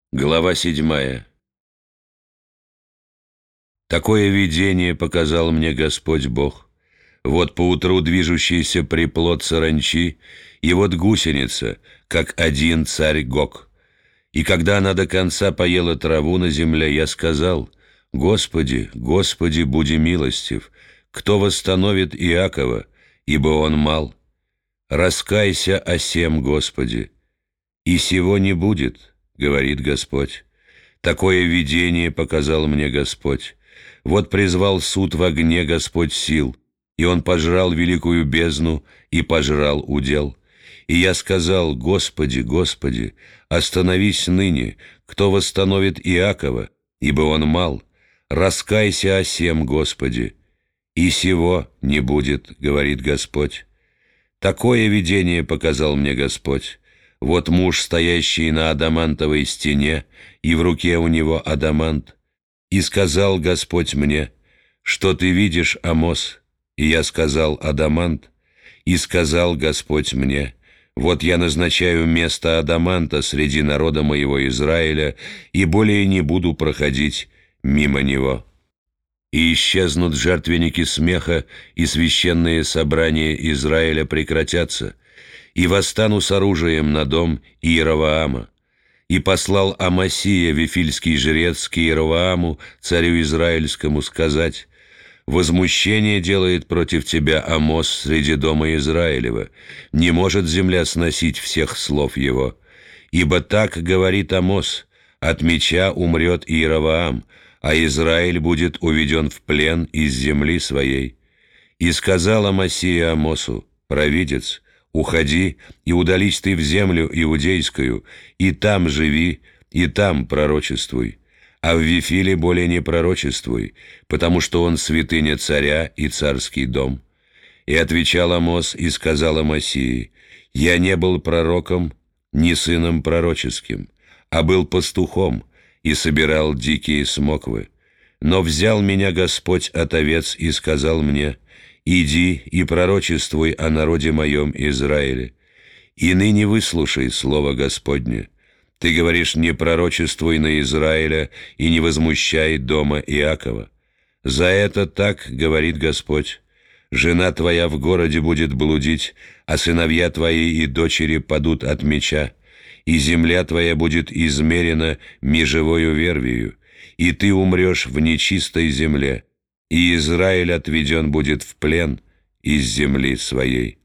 Глава 7. Такое видение показал мне Господь Бог. Вот поутру движущийся приплод саранчи, и вот гусеница, как один царь Гог. И когда она до конца поела траву на земле, я сказал: «Господи, Господи, буди милостив, кто восстановит Иакова, ибо он мал? Раскайся о сем, Господи, и сего не будет, говорит Господь». Такое видение показал мне Господь. Вот призвал суд в огне Господь сил, и он пожрал великую бездну и пожрал удел. И я сказал: Господи, Господи, остановись ныне, кто восстановит Иакова, ибо он мал? Раскайся о сем, Господи, и сего не будет, говорит Господь. Такое видение показал мне Господь. Вот муж, стоящий на адамантовой стене, и в руке у него адамант. И сказал Господь мне: что ты видишь, Амос? И я сказал: адамант. И сказал Господь мне: вот я назначаю место адаманта среди народа моего Израиля, и более не буду проходить мимо него. И исчезнут жертвенники смеха, и священные собрания Израиля прекратятся, и восстану с оружием на дом Иеровоама. И послал Амасия, вифильский жрец, к Иеровоаму, царю израильскому, сказать: возмущение делает против тебя Амос среди дома Израилева, не может земля сносить всех слов его. Ибо так говорит Амос: от меча умрет Иеровоам, а Израиль будет уведен в плен из земли своей. И сказал Амасия Амосу: провидец, уходи и удались ты в землю иудейскую, и там живи, и там пророчествуй, а в Вифиле более не пророчествуй, потому что он святыня царя и царский дом». И отвечал Амос и сказал Амасии: «Я не был пророком, ни сыном пророческим, а был пастухом и собирал дикие смоквы. Но взял меня Господь от овец и сказал мне: иди и пророчествуй о народе моем Израиле. И ныне выслушай слово Господне. Ты говоришь: не пророчествуй на Израиля и не возмущай дома Иакова. За это так говорит Господь: жена твоя в городе будет блудить, а сыновья твои и дочери падут от меча, и земля твоя будет измерена межевою вервию, и ты умрешь в нечистой земле, и Израиль отведен будет в плен из земли своей».